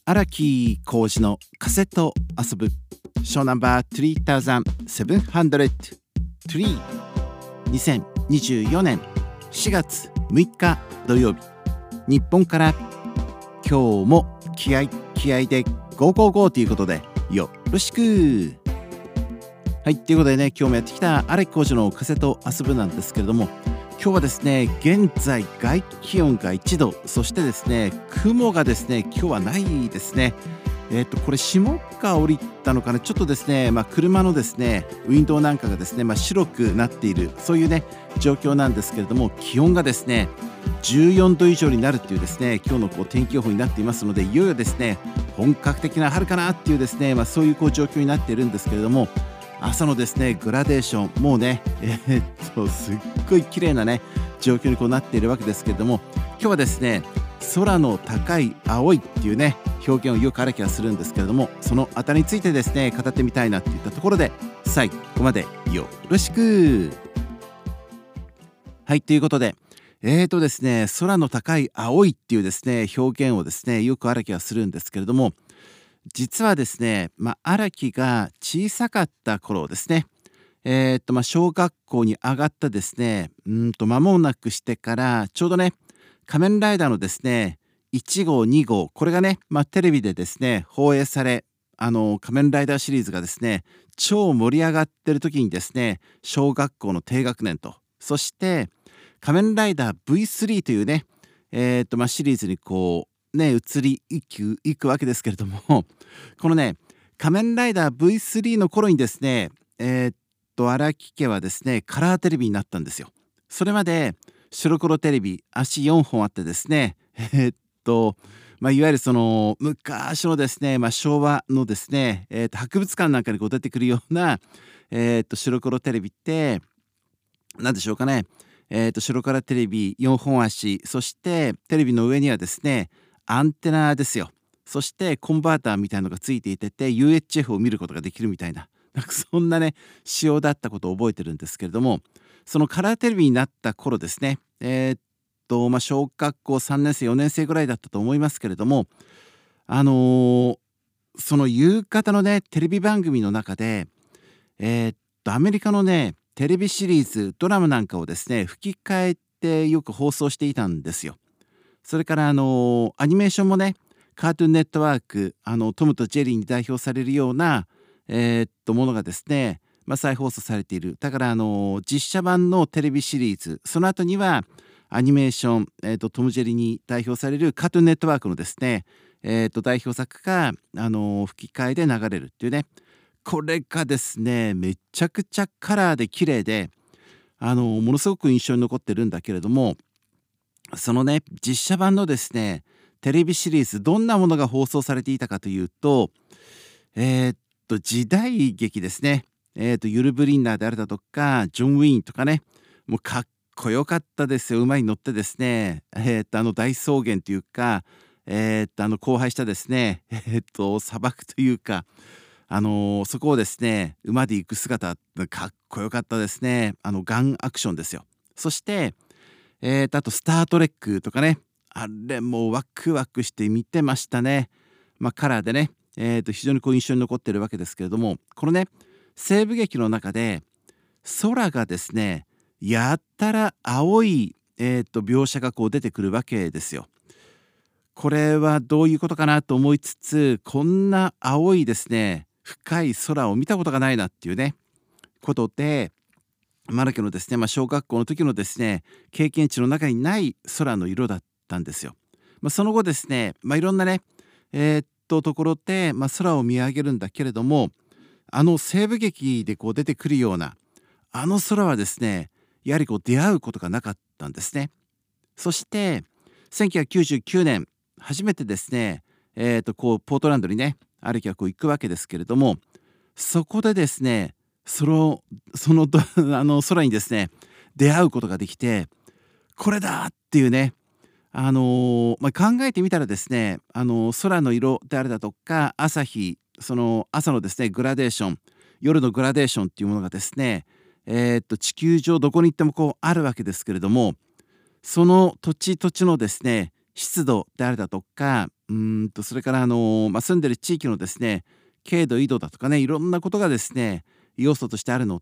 荒木浩二の風と遊ぶショーナンバー3703 2024年4月6日土曜日、日本から今日も気合でゴーゴーゴーということでよろしく。はい、ということでね、今日もやってきた荒木浩二の風と遊ぶなんですけれども、今日はですね、現在外気温が1度、そしてですね、雲がですね、今日はないですね。これ霜が降りたのかな、ちょっとですね、車のですね、ウィンドウなんかがですね、白くなっている、そういうね、状況なんですけれども、気温がですね、14度以上になるっていうですね、今日の天気予報になっていますので、いよいよですね、本格的な春かなっていうですね、そういう状況になっているんですけれども、朝のですねグラデーション、もうねすっごい綺麗なね状況になっているわけですけれども、今日はですね空の高い青いっていうね表現をよく荒木はするんですけれども、そのあたりについてですね語ってみたいなっていったところで、最後までよろしく。はい、ということでですね、空の高い青いっていうですね表現をですねよく荒木はするんですけれども、実はですね、荒木が小さかった頃ですね、小学校に上がったですね、間もなくしてからちょうどね、仮面ライダーのですね、1号、2号、これがね、テレビでですね、放映され、仮面ライダーシリーズがですね、超盛り上がってる時にですね、小学校の低学年と、そして仮面ライダー V3 というね、シリーズに移りいくわけですけれども、このね仮面ライダー V3 の頃にですね、荒木家はですねカラーテレビになったんですよ。それまで白黒テレビ、足4本あってですね、いわゆるその昔のですね、昭和のですね、博物館なんかに出てくるような、白黒テレビって何でしょうかね、白黒テレビ4本足、そしてテレビの上にはですねアンテナですよ。そしてコンバーターみたいなのがついていて UHF を見ることができるみたいな、そんなね仕様だったことを覚えてるんですけれども、そのカラーテレビになった頃ですね、小学校3年生4年生ぐらいだったと思いますけれども、その夕方のねテレビ番組の中でアメリカのねテレビシリーズドラマなんかをですね吹き替えてよく放送していたんですよ。それからアニメーションもね、カートゥーンネットワーク、トムとジェリーに代表されるようなものがですね、再放送されている。だから実写版のテレビシリーズ、その後にはアニメーション、トム・ジェリーに代表されるカートゥーンネットワークのですね、代表作が吹き替えで流れるっていうね、これがですねめちゃくちゃカラーで綺麗で、ものすごく印象に残ってるんだけれども、そのね実写版のですねテレビシリーズ、どんなものが放送されていたかというと、時代劇ですね。ユル・ブリンナーであるだとかジョン・ウィーンとかね、もうかっこよかったですよ。馬に乗ってですね、大草原というか、荒廃したですね砂漠というか、そこをですね馬で行く姿、かっこよかったですね。ガンアクションですよ。そしてあとスタートレックとかね、あれもうワクワクして見てましたね。カラーでね、非常に印象に残ってるわけですけれども、このね西部劇の中で空がですねやったら青い、描写が出てくるわけですよ。これはどういうことかなと思いつつ、こんな青いですね深い空を見たことがないなっていうねことで、荒木のですね、小学校の時のですね経験値の中にない空の色だったんですよ。その後ですね、いろんなねところで、空を見上げるんだけれども、西部劇で出てくるような空はですねやはり出会うことがなかったんですね。そして1999年初めてですねポートランドにね荒木は行くわけですけれども、そこでですねその空にですね出会うことができて、これだっていうね、考えてみたらですね、空の色であるだとか朝日、その朝のですねグラデーション、夜のグラデーションっていうものがですね、地球上どこに行ってもあるわけですけれども、その土地土地のですね湿度であるだとか、 それから住んでる地域のですね、経度緯度だとかね、いろんなことがですね、要素としてあるのって、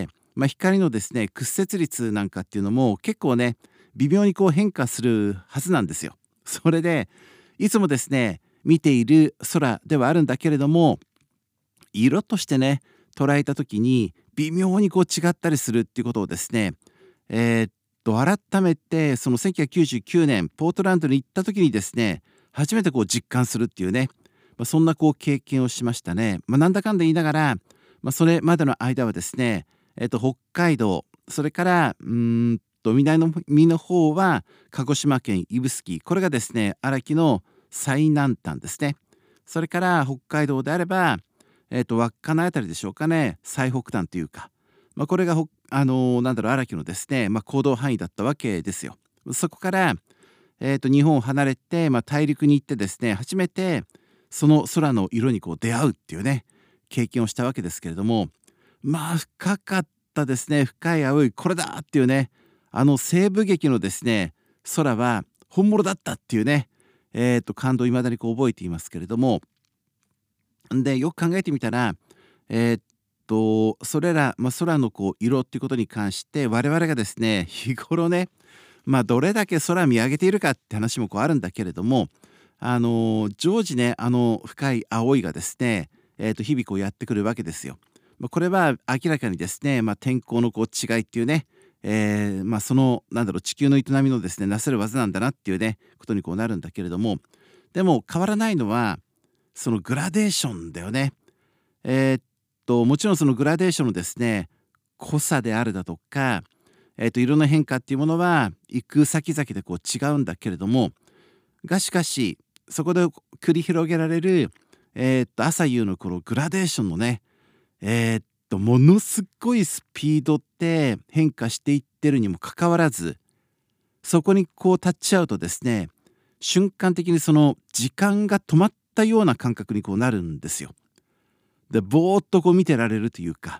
光のですね、屈折率なんかっていうのも結構ね、微妙にこう変化するはずなんですよ。それで、いつもですね、見ている空ではあるんだけれども、色としてね、捉えた時に微妙にこう違ったりするっていうことをですね、改めてその1999年ポートランドに行った時にですね、初めてこう実感するっていうね、そんなこう経験をしましたね。なんだかんだ言いながら、それまでの間はですね、北海道、それから南の方は鹿児島県指宿、これがですね、荒木の最南端ですね。それから北海道であれば、稚内あたりでしょうかね、最北端というか、これが荒木のですね、行動範囲だったわけですよ。そこから、日本を離れて、大陸に行ってですね、初めてその空の色にこう出会うっていうね、経験をしたわけですけれども、深かったですね。深い青いこれだっていうね、西部劇のですね、空は本物だったっていうね、感動を未だにこう覚えていますけれども、で、よく考えてみたら、えーっそれら、空のこう色っていうことに関して我々がですね、日頃ね、どれだけ空見上げているかって話もこうあるんだけれども、常時ね、深い青いがですね、日々こうやってくるわけですよ。これは明らかにですね、天候のこう違いっていうね、その地球の営みのですねなせる技なんだなっていうねことにこうなるんだけれども、でも変わらないのはそのグラデーションだよね。もちろんそのグラデーションのですね濃さであるだとか、色の変化っていうものは行く先々でこう違うんだけれども、しかしそこで繰り広げられる、朝夕のこのグラデーションのね、ものすごいスピードって変化していってるにもかかわらず、そこにこうタッチアウトですね、瞬間的にその時間が止まったような感覚にこうなるんですよ。で、ぼーっとこう見てられるというか、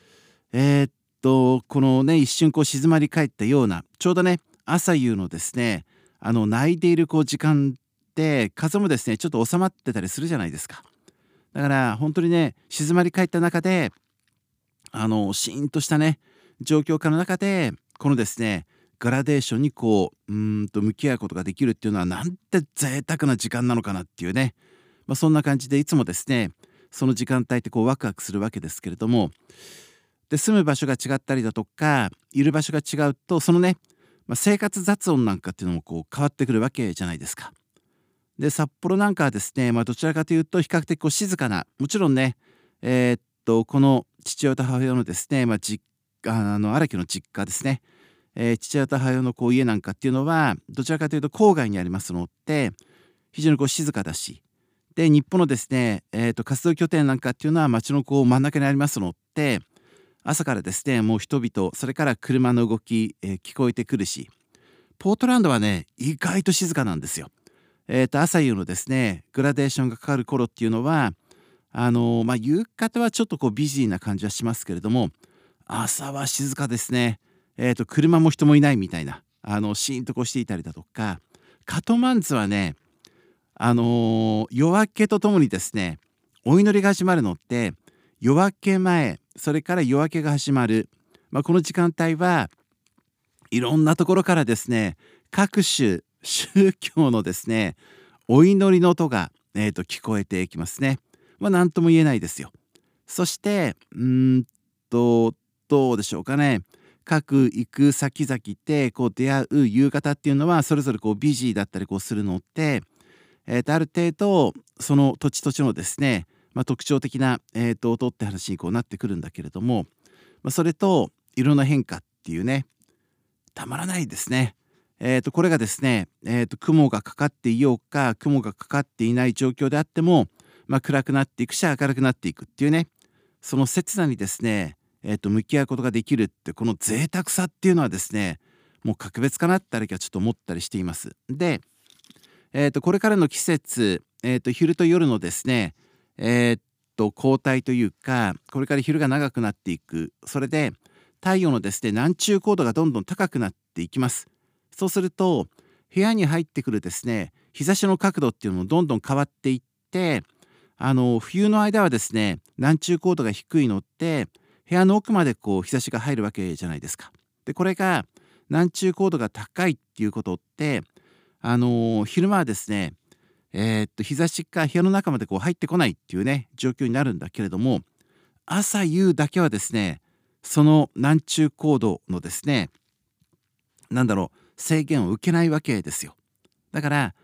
このね、一瞬こう静まり返ったような、ちょうどね、朝夕のですね、泣いているこう時間って、風もですね、ちょっと収まってたりするじゃないですか。だから本当にね、静まり返った中で、シーンとしたね、状況下の中で、このですね、グラデーションにこう、向き合うことができるっていうのは、なんて贅沢な時間なのかなっていうね、そんな感じでいつもですね、その時間帯ってこうワクワクするわけですけれども、で、住む場所が違ったりだとか、いる場所が違うと、そのね、生活雑音なんかっていうのもこう変わってくるわけじゃないですか。で、札幌なんかはですね、どちらかというと比較的こう静かな、もちろんね、この父親と母親のですね、荒木の実家ですね、父親と母親のこう家なんかっていうのは、どちらかというと郊外にありますので、非常にこう静かだし、で、日本のですね、活動拠点なんかっていうのは街のこう真ん中にありますので、朝からですね、もう人々、それから車の動き、聞こえてくるし、ポートランドはね、意外と静かなんですよ。朝夕のですね、グラデーションがかかる頃っていうのは、夕方はちょっとこうビジーな感じはしますけれども、朝は静かですね。車も人もいないみたいな、シーンとこうしていたりだとか、カトマンズはね、夜明けとともにですね、お祈りが始まるのって、夜明け前、それから夜明けが始まる、この時間帯はいろんなところからですね、各種宗教のですね、お祈りの音が、聞こえてきますね。何とも言えないですよ。そして、どうでしょうかね。各行く先々でこう出会う夕方っていうのはそれぞれこうビジーだったりこうするのって、ある程度その土地土地のですね、特徴的な、音って話にこうなってくるんだけれども、それと色の変化っていうね、たまらないですね。これがですね、雲がかかっていようか雲がかかっていない状況であっても、暗くなっていくし明るくなっていくっていうね、その刹那にですね、向き合うことができるってこの贅沢さっていうのはですね、もう格別かなってあるかちょっと思ったりしています。で、これからの季節、昼と夜のですね、交代というか、これから昼が長くなっていく。それで、太陽のですね、南中高度がどんどん高くなっていきます。そうすると、 部屋に入ってくるですね日差しの角度っていうのもどんどん変わっていって、冬の間はですね南中高度が低いのって部屋の奥までこう日差しが入るわけじゃないですか。でこれが南中高度が高いっていうことって、昼間はですね日差しが部屋の中までこう入ってこないっていうね状況になるんだけれども、朝夕だけはですねその南中高度のですね制限を受けないわけですよ。だから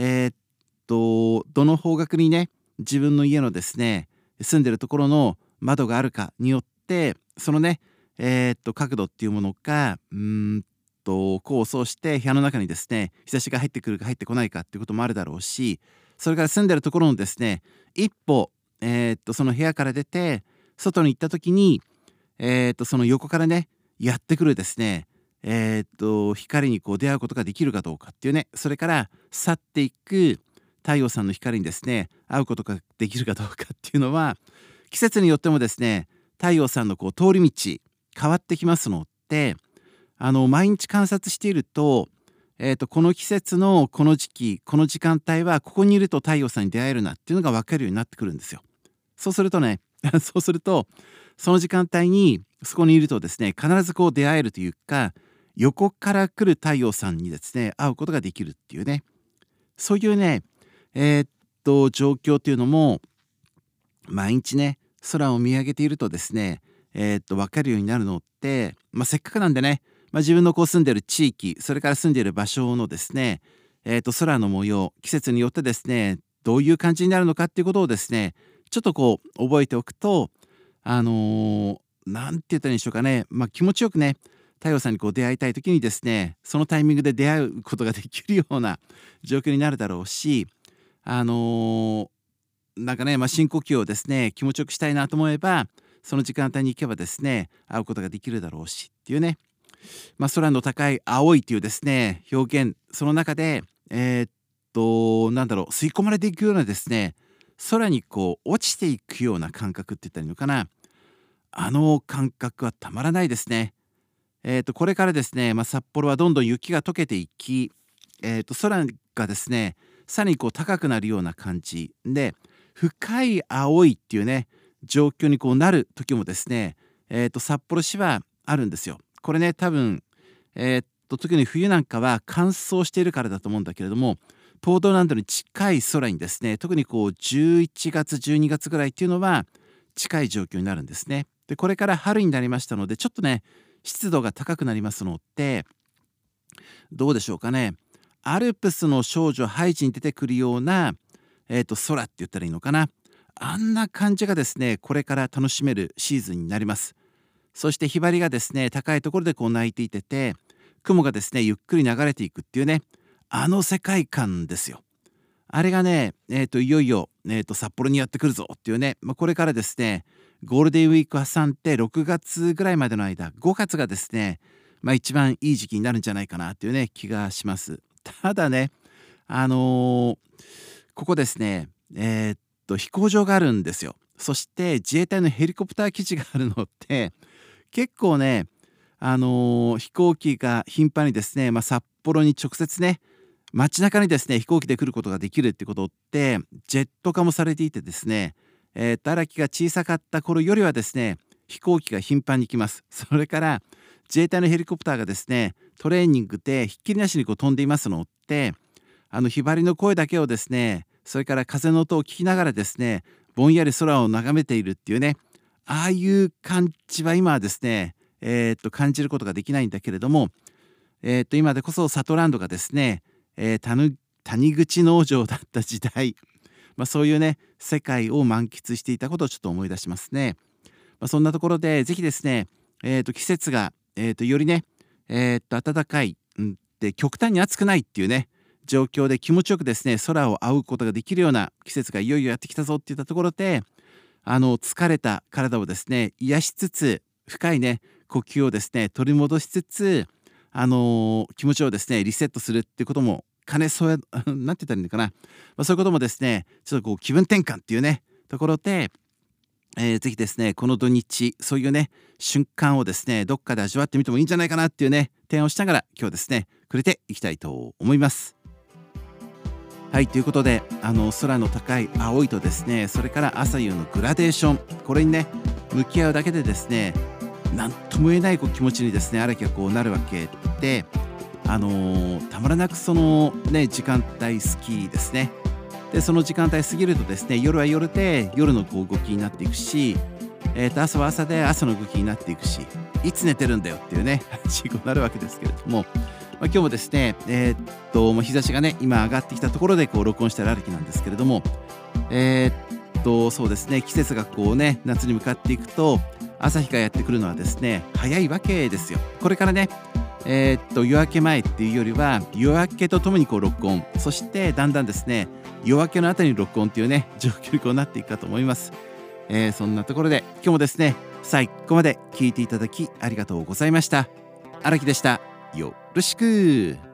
どの方角にね自分の家のですね住んでるところの窓があるかによってそのね角度っていうものが功を奏して部屋の中にですね日差しが入ってくるか入ってこないかっていうこともあるだろうし、それから住んでるところのですね一歩その部屋から出て外に行った時にその横からねやってくるですね光にこう出会うことができるかどうかっていうね、それから去っていく太陽さんの光にですね会うことができるかどうかっていうのは季節によってもですね太陽さんのこう通り道変わってきますので、毎日観察していると、この季節のこの時期この時間帯はここにいると太陽さんに出会えるなっていうのが分かるようになってくるんですよ。そうするとねそうするとその時間帯にそこにいるとですね必ずこう出会えるというか、横から来る太陽さんにですね会うことができるっていうね、そういうね状況というのも毎日ね空を見上げているとですね分かるようになるのって、せっかくなんでね、自分のこう住んでる地域それから住んでいる場所のですね空の模様季節によってですねどういう感じになるのかっていうことをですねちょっとこう覚えておくと、なんて言ったらいいんでしょうかね、気持ちよくね太陽さんにこう出会いたい時にですねそのタイミングで出会うことができるような状況になるだろうし、深呼吸をですね気持ちよくしたいなと思えばその時間帯に行けばですね会うことができるだろうしっていうね、空の高い青いというですね表現、その中で吸い込まれていくようなですね空にこう落ちていくような感覚って言ったらいいのかな、あの感覚はたまらないですね。これからですね、札幌はどんどん雪が溶けていき、空がですねさらにこう高くなるような感じで深い青いっていうね状況にこうなる時もですね、札幌市はあるんですよ。これね多分、特に冬なんかは乾燥しているからだと思うんだけれども、ポートランドに近い空にですね特にこう11月12月ぐらいっていうのは近い状況になるんですね。でこれから春になりましたのでちょっとね湿度が高くなりますので、どうでしょうかね、アルプスの少女ハイジに出てくるような、空って言ったらいいのかな、あんな感じがですねこれから楽しめるシーズンになります。そしてひばりがですね高いところでこう鳴いていて雲がですねゆっくり流れていくっていうね、あの世界観ですよ。あれがね、いよいよ、札幌にやってくるぞっていうね、これからですねゴールデンウィーク挟んで6月ぐらいまでの間5月がですね、一番いい時期になるんじゃないかなっていうね気がします。ただねここですね飛行場があるんですよ。そして自衛隊のヘリコプター基地があるのって結構ね飛行機が頻繁にですね、札幌に直接ね街中にですね飛行機で来ることができるってことってジェット化もされていてですね、荒木が小さかった頃よりはですね飛行機が頻繁に来ます。それから自衛隊のヘリコプターがですねトレーニングでひっきりなしにこう飛んでいますので、ひばりの声だけをですねそれから風の音を聞きながらですねぼんやり空を眺めているっていうね、ああいう感じは今はですね感じることができないんだけれども、今でこそサトランドがですね、谷口農場だった時代、そういうね世界を満喫していたことをちょっと思い出しますね。そんなところでぜひですね、季節が、よりね、暖かい、で極端に暑くないっていうね状況で気持ちよくですね空を仰ぐことができるような季節がいよいよやってきたぞっていったところで、疲れた体をですね癒しつつ深いね呼吸をですね取り戻しつつ、気持ちをですねリセットするっていうことも兼ね添えなんて言ったらいいのかな、そういうこともですねちょっとこう気分転換っていうねところで、ぜひですねこの土日そういうね瞬間をですねどっかで味わってみてもいいんじゃないかなっていうね提案をしながら今日はですねくれていきたいと思います。はい、ということで空の高い青いとですね、それから朝夕のグラデーション、これにね向き合うだけでですね、なんとも言えない気持ちにですね荒木がなるわけで、たまらなくそのね時間帯好きですね。でその時間帯過ぎるとですね、夜は夜で夜の動きになっていくし、朝は朝で朝の動きになっていくし、いつ寝てるんだよっていうね話になるわけですけれども、今日もですねもう日差しがね今上がってきたところで録音してる荒木なんですけれども、そうですね、季節が夏に向かっていくと朝日がやってくるのはですね早いわけですよ。これからね夜明け前っていうよりは夜明けとともに録音、そしてだんだんですね夜明けのあたりに録音っていうね状況になっていくかと思います。そんなところで今日もですね最後まで聞いていただきありがとうございました。荒木でした。よろしく。